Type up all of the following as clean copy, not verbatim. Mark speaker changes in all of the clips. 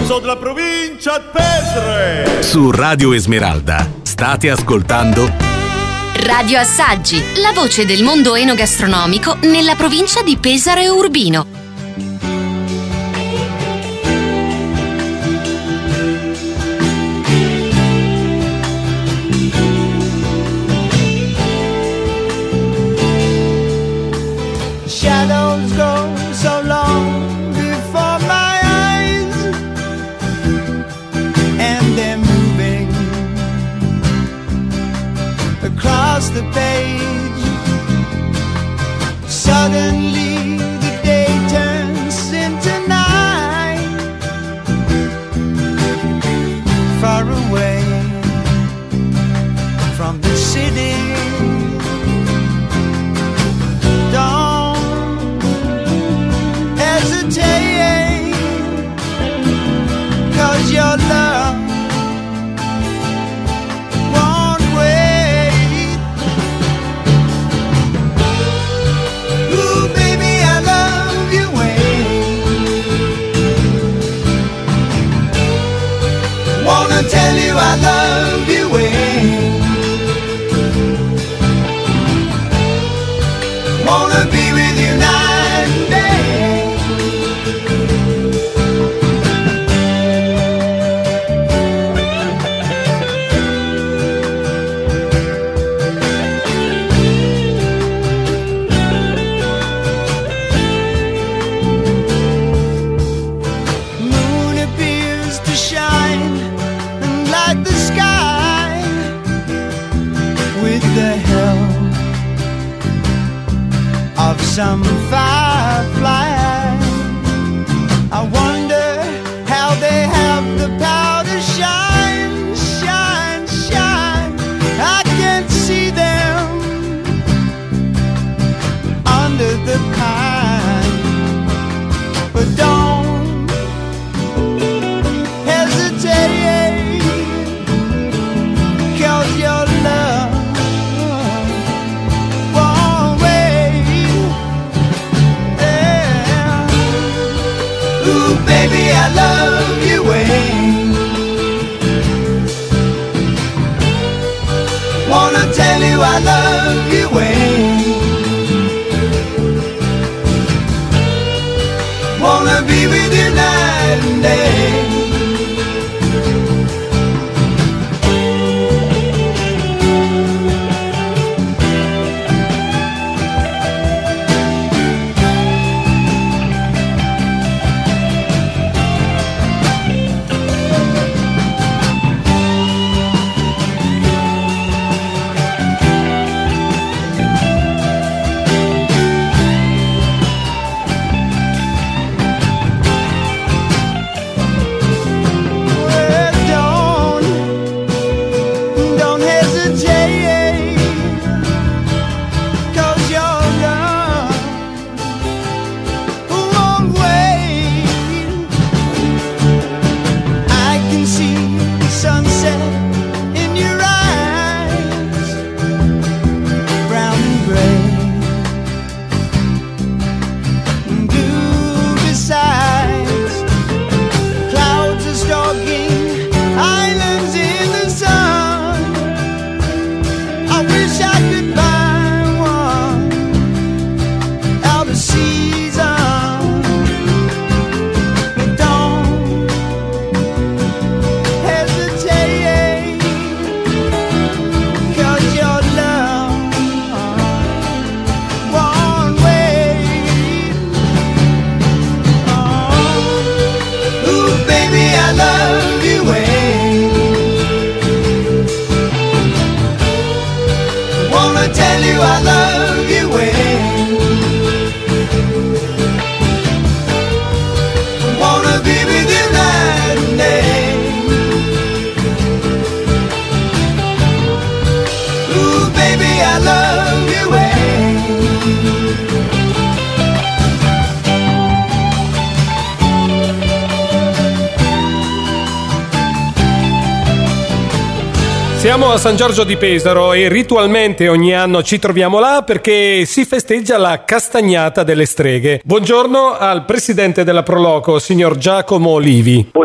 Speaker 1: della provincia di Pesaro.
Speaker 2: Su Radio Esmeralda state ascoltando
Speaker 3: Radio Assaggi, la voce del mondo enogastronomico nella provincia di Pesaro e Urbino.
Speaker 4: Shadows go so long before my eyes, and they're moving across the page. Suddenly the day turns into night. Far away from the city, hesitate, 'cause your love won't wait. Ooh, baby, I love you, wait. Wanna tell you I love you, wait. Wanna be with you night and day. Some firefly. I wonder how they have the power to shine, shine, shine. I can't see them under the pine, but don't hesitate, 'cause your love won't wait. Ooh, baby, I love you, wait. Wanna tell you I love you, wait. Wanna be with you night and day.
Speaker 5: Siamo a San Giorgio di Pesaro e ritualmente ogni anno ci troviamo là perché si festeggia la Castagnata delle Streghe. Buongiorno al presidente della Proloco, signor Giacomo Olivi.
Speaker 6: Buongiorno.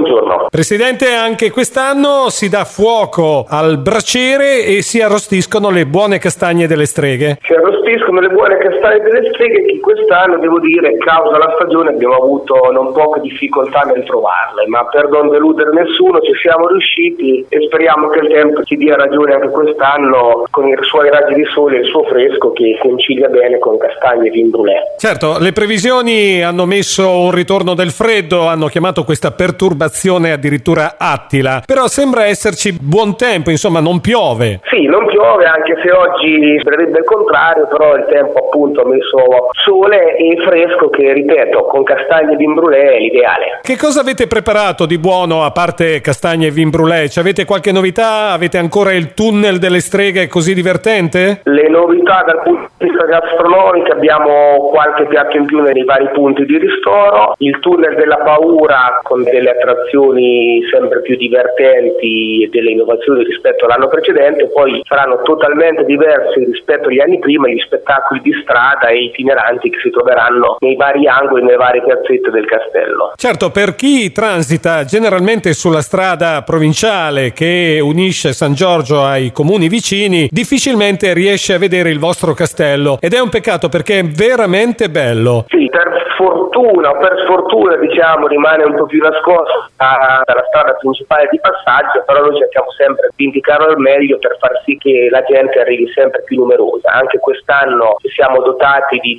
Speaker 5: Presidente, anche quest'anno si dà fuoco al braciere e si arrostiscono le buone castagne delle streghe.
Speaker 6: Si arrostiscono le buone castagne delle streghe che quest'anno, devo dire, causa la stagione, abbiamo avuto non poche difficoltà nel trovarle, ma per non deludere nessuno ci siamo riusciti e speriamo che il tempo ci dia ragione anche quest'anno con i suoi raggi di sole e il suo fresco che concilia bene con castagne e vin brûlé.
Speaker 5: Certo, le previsioni hanno messo un ritorno del freddo, hanno chiamato questa perturbazione addirittura Attila, però sembra esserci buon tempo, insomma non piove.
Speaker 6: Sì, non piove, anche se oggi sembrerebbe il contrario, però il tempo appunto ha messo sole e fresco che, ripeto, con castagne e vin brûlé è l'ideale.
Speaker 5: Che cosa avete preparato di buono a parte castagne e vin brûlé? Ci avete qualche novità? Avete ancora il tunnel delle streghe così divertente?
Speaker 6: Le novità dal punto di vista gastronomico, abbiamo qualche piatto in più nei vari punti di ristoro, il tunnel della paura con delle attrazioni sempre più divertenti e delle innovazioni rispetto all'anno precedente, poi saranno totalmente diversi rispetto agli anni prima gli spettacoli di strada e itineranti che si troveranno nei vari angoli, nelle varie piazzette del castello.
Speaker 5: Certo, per chi transita generalmente sulla strada provinciale che unisce San Giorgio ai comuni vicini, difficilmente riesce a vedere il vostro castello ed è un peccato perché è veramente bello.
Speaker 6: Sì, per fortuna o per sfortuna diciamo rimane un po' più nascosto dalla strada principale di passaggio, però noi cerchiamo sempre di indicarlo al meglio per far sì che la gente arrivi sempre più numerosa. Anche quest'anno ci siamo dotati di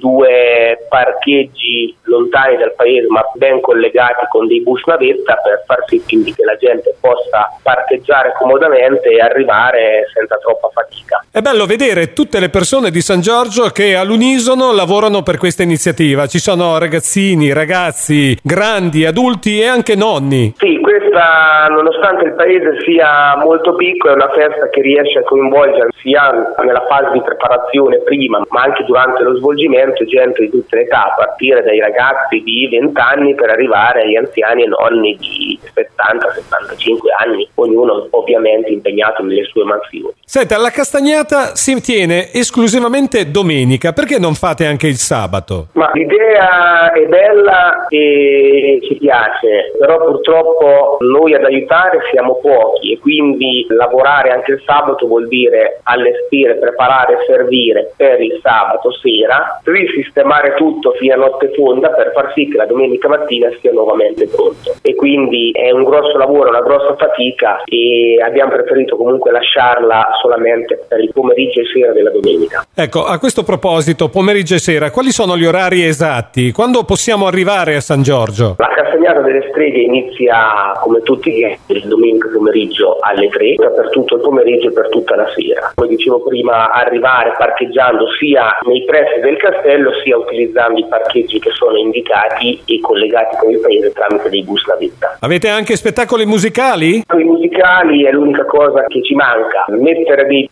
Speaker 6: 2 parcheggi lontani dal paese ma ben collegati con dei bus navetta per far sì quindi che la gente possa parcheggiare comodamente e arrivare senza troppa fatica.
Speaker 5: È bello vedere tutte le persone di San Giorgio che all'unisono lavorano per questa iniziativa. Ci sono ragazzini, ragazzi, grandi, adulti e anche nonni.
Speaker 6: Sì, questa, nonostante il paese sia molto piccolo, è una festa che riesce a coinvolgere sia nella fase di preparazione prima, ma anche durante lo svolgimento gente di tutte le età, a partire dai ragazzi di 20 anni per arrivare agli anziani e nonni di 70-75 anni, ognuno ovviamente impegnato nelle sue mansioni.
Speaker 5: Senta, la castagnata si tiene esclusivamente domenica, perché non fate anche il sabato?
Speaker 6: Ma l'idea è bella e ci piace, però purtroppo noi ad aiutare siamo pochi e quindi lavorare anche il sabato vuol dire allestire, preparare e servire per il sabato sera, risistemare tutto fino a notte fonda per far sì che la domenica mattina sia nuovamente pronto. E quindi è un grosso lavoro, una grossa fatica e abbiamo preferito comunque lasciarla solamente per il pomeriggio e sera della domenica.
Speaker 5: Ecco, a questo proposito, pomeriggio e sera, quali sono gli orari esatti? Quando possiamo arrivare a San Giorgio?
Speaker 6: La castagnata delle streghe inizia come tutti il domenica pomeriggio alle 3 per tutto il pomeriggio e per tutta la sera. Come dicevo prima, arrivare parcheggiando sia nei pressi del castello sia utilizzando i parcheggi che sono indicati e collegati con il paese tramite dei bus navetta.
Speaker 5: Avete anche spettacoli musicali?
Speaker 6: I musicali è l'unica cosa che ci manca. Mettere dei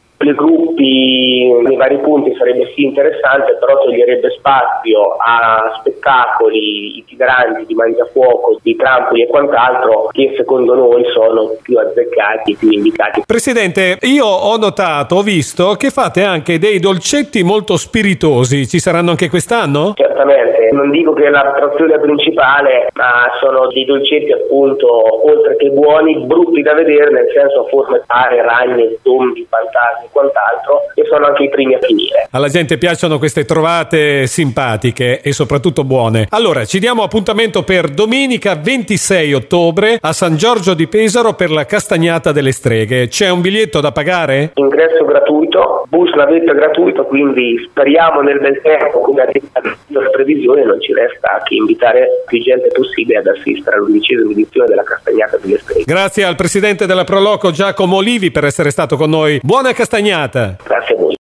Speaker 6: gruppi nei vari punti sarebbe sì interessante, però toglierebbe spazio a spettacoli itineranti di mangiafuoco, di trampoli e quant'altro che secondo noi sono più azzeccati, più indicati.
Speaker 5: Presidente, io ho notato, ho visto che fate anche dei dolcetti molto spiritosi, ci saranno anche quest'anno?
Speaker 6: Certamente, non dico che è l'attrazione principale, ma sono dei dolcetti appunto oltre che buoni, brutti da vedere, nel senso a forme varie, ragni, tombi, fantasmi quant'altro, e sono anche i primi a finire.
Speaker 5: Alla gente piacciono queste trovate simpatiche e soprattutto buone. Allora, ci diamo appuntamento per domenica 26 ottobre a San Giorgio di Pesaro per la castagnata delle streghe. C'è un biglietto da pagare?
Speaker 6: Ingresso gratuito, bus navetta gratuito, quindi speriamo nel bel tempo, come ha detto la previsione, non ci resta che invitare più gente possibile ad assistere all'11ª edizione della castagnata delle streghe.
Speaker 5: Grazie al presidente della Proloco Giacomo Olivi per essere stato con noi. Buona castagnata!
Speaker 6: Grazie a voi.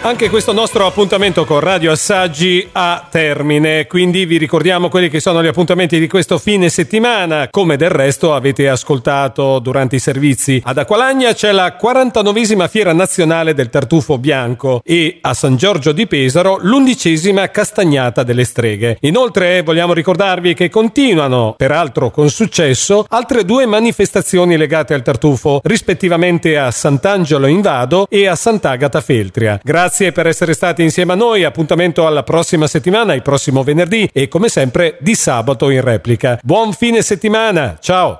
Speaker 5: Anche questo nostro appuntamento con Radio Assaggi a termine, quindi vi ricordiamo quelli che sono gli appuntamenti di questo fine settimana. Come del resto avete ascoltato durante i servizi, ad Acqualagna c'è la 49esima Fiera Nazionale del Tartufo Bianco e a San Giorgio di Pesaro l'11ª Castagnata delle Streghe. Inoltre vogliamo ricordarvi che continuano, peraltro con successo, altre 2 manifestazioni legate al tartufo, rispettivamente a Sant'Angelo in Vado e a Sant'Agata Feltria. Grazie per essere stati insieme a noi, appuntamento alla prossima settimana, il prossimo venerdì e come sempre di sabato in replica. Buon fine settimana, ciao!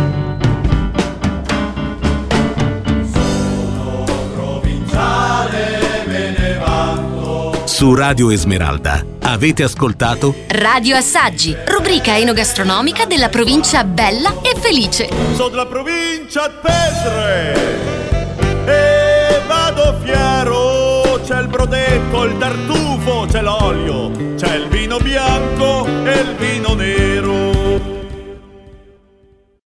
Speaker 2: Su Radio Esmeralda avete ascoltato
Speaker 3: Radio Assaggi, rubrica enogastronomica della provincia bella e felice.
Speaker 1: Sono della provincia di Pestre e vado fiero. C'è il brodetto, il tartufo, c'è l'olio, c'è il vino bianco e il vino nero.